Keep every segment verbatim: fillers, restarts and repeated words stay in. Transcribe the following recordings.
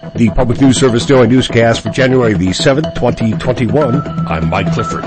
The Public News Service Daily Newscast for January the seventh, twenty twenty-one. I'm Mike Clifford.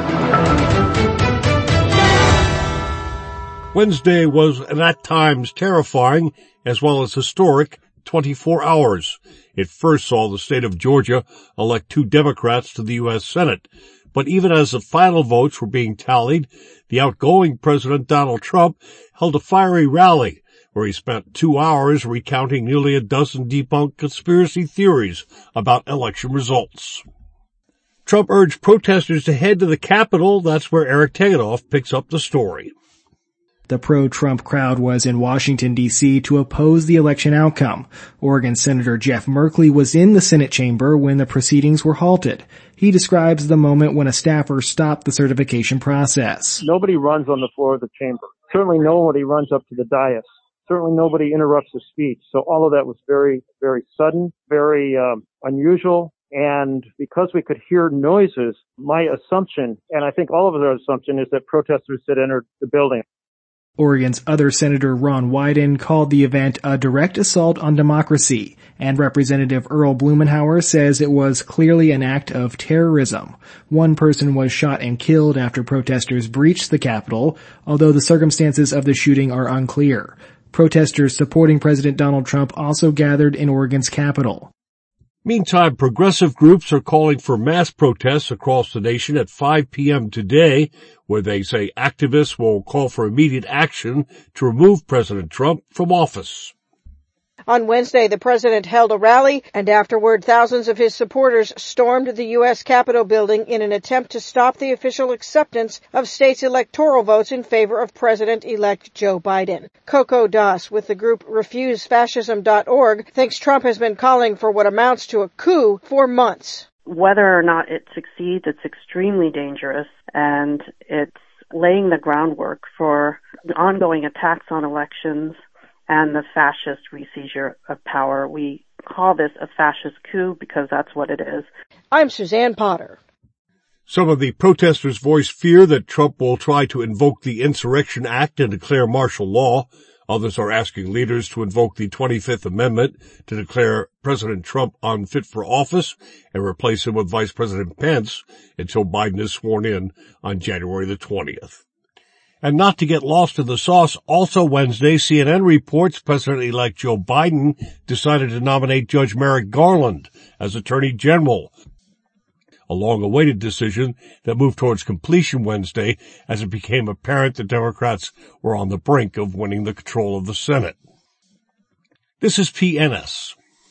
Wednesday was at times terrifying as well as historic twenty-four hours. It first saw the state of Georgia elect two Democrats to the U S Senate. But even as the final votes were being tallied, the outgoing President Donald Trump held a fiery rally where he spent two hours recounting nearly a dozen debunked conspiracy theories about election results. Trump urged protesters to head to the Capitol. That's where Eric Tegethoff picks up the story. The pro-Trump crowd was in Washington, D C to oppose the election outcome. Oregon Senator Jeff Merkley was in the Senate chamber when the proceedings were halted. He describes the moment when a staffer stopped the certification process. Nobody runs on the floor of the chamber. Certainly nobody runs up to the dais. Certainly nobody interrupts the speech. So all of that was very, very sudden, very um, unusual. And because we could hear noises, my assumption, and I think all of our assumption, is that protesters had entered the building. Oregon's other Senator Ron Wyden called the event a direct assault on democracy, and Representative Earl Blumenauer says it was clearly an act of terrorism. One person was shot and killed after protesters breached the Capitol, although the circumstances of the shooting are unclear. Protesters supporting President Donald Trump also gathered in Oregon's capital. Meantime, progressive groups are calling for mass protests across the nation at five p.m. today, where they say activists will call for immediate action to remove President Trump from office. On Wednesday, the president held a rally, and afterward, thousands of his supporters stormed the U S Capitol building in an attempt to stop the official acceptance of states' electoral votes in favor of President-elect Joe Biden. Coco Das with the group refuse fascism dot org thinks Trump has been calling for what amounts to a coup for months. Whether or not it succeeds, it's extremely dangerous, and it's laying the groundwork for the ongoing attacks on elections and the fascist reseizure of power. We call this a fascist coup because that's what it is. I'm Suzanne Potter. Some of the protesters voiced fear that Trump will try to invoke the Insurrection Act and declare martial law. Others are asking leaders to invoke the twenty-fifth Amendment to declare President Trump unfit for office and replace him with Vice President Pence until Biden is sworn in on January the twentieth. And not to get lost in the sauce, also Wednesday, C N N reports President-elect Joe Biden decided to nominate Judge Merrick Garland as Attorney General, a long-awaited decision that moved towards completion Wednesday as it became apparent the Democrats were on the brink of winning the control of the Senate. This is P N S.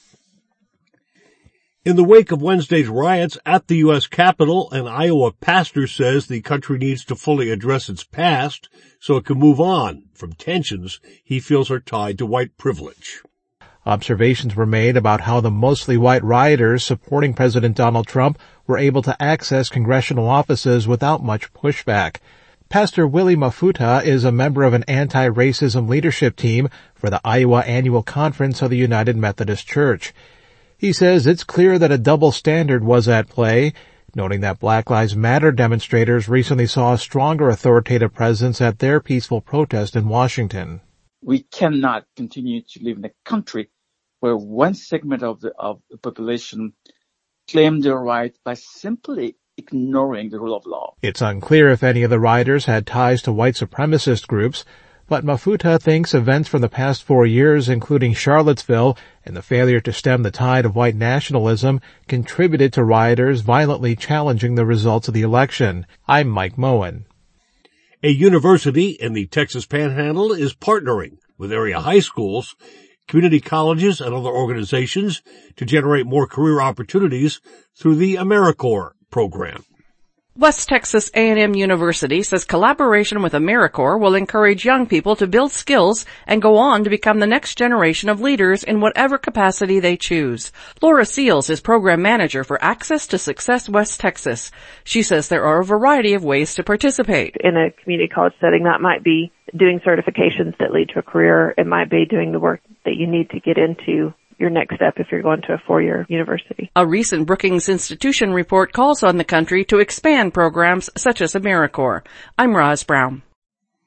In the wake of Wednesday's riots at the U S Capitol, an Iowa pastor says the country needs to fully address its past so it can move on from tensions he feels are tied to white privilege. Observations were made about how the mostly white rioters supporting President Donald Trump were able to access congressional offices without much pushback. Pastor Willie Mafuta is a member of an anti-racism leadership team for the Iowa Annual Conference of the United Methodist Church. He says it's clear that a double standard was at play, noting that Black Lives Matter demonstrators recently saw a stronger authoritative presence at their peaceful protest in Washington. We cannot continue to live in a country where one segment of the, of the population claim their right by simply ignoring the rule of law. It's unclear if any of the rioters had ties to white supremacist groups, but Mafuta thinks events from the past four years, including Charlottesville and the failure to stem the tide of white nationalism, contributed to rioters violently challenging the results of the election. I'm Mike Moen. A university in the Texas Panhandle is partnering with area high schools, community colleges, and other organizations to generate more career opportunities through the AmeriCorps program. West Texas A and M University says collaboration with AmeriCorps will encourage young people to build skills and go on to become the next generation of leaders in whatever capacity they choose. Laura Seals is program manager for Access to Success West Texas. She says there are a variety of ways to participate. In a community college setting, that might be doing certifications that lead to a career. It might be doing the work that you need to get into your next step if you're going to a four-year university. A recent Brookings Institution report calls on the country to expand programs such as AmeriCorps. I'm Roz Brown.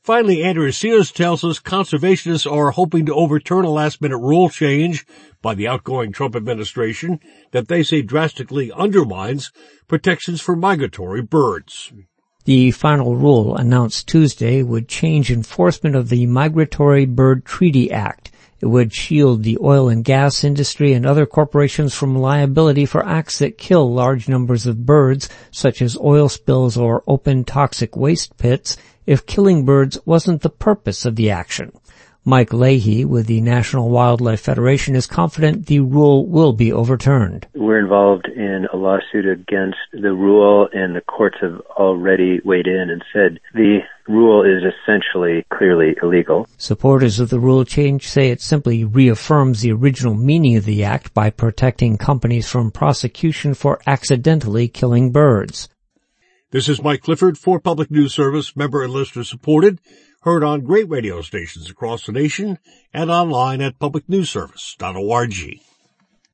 Finally, Andrea Sears tells us conservationists are hoping to overturn a last-minute rule change by the outgoing Trump administration that they say drastically undermines protections for migratory birds. The final rule announced Tuesday would change enforcement of the Migratory Bird Treaty Act. It would shield the oil and gas industry and other corporations from liability for acts that kill large numbers of birds, such as oil spills or open toxic waste pits, if killing birds wasn't the purpose of the action. Mike Leahy with the National Wildlife Federation is confident the rule will be overturned. We're involved in a lawsuit against the rule, and the courts have already weighed in and said the rule is essentially clearly illegal. Supporters of the rule change say it simply reaffirms the original meaning of the act by protecting companies from prosecution for accidentally killing birds. This is Mike Clifford for Public News Service, member and listener supported, heard on great radio stations across the nation and online at public news service dot org.